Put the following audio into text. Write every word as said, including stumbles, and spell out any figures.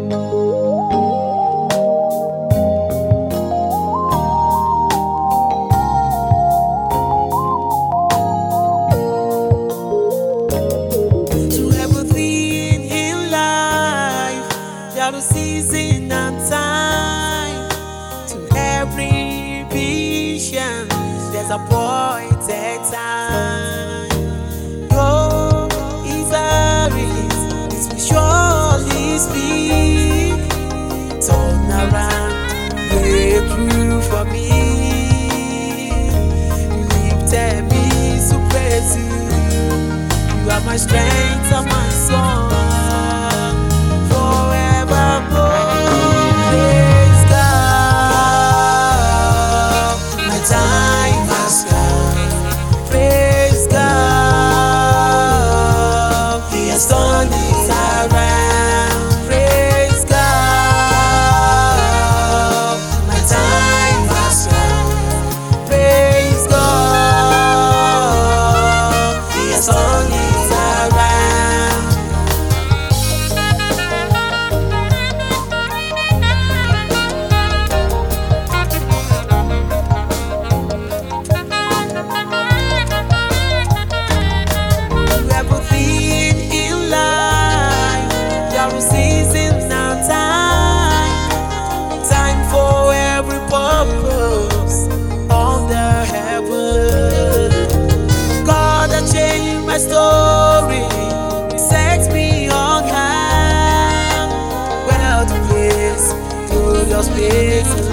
To everything in life, there is season and time. To every vision, there's a appointed time. Go is a risk, this will surely speak. Turn around, breakthrough for me. You lifted me to praise you. You are my strength and my song. Forevermore, praise God. My time has come. Praise God. He has turned it around. Praise God. My time has come. Praise God. He has turned it around. Everything in life, there is season and time. Time for every purpose under heaven. God that changed my story, sets me on high. Well, the place, glorious place.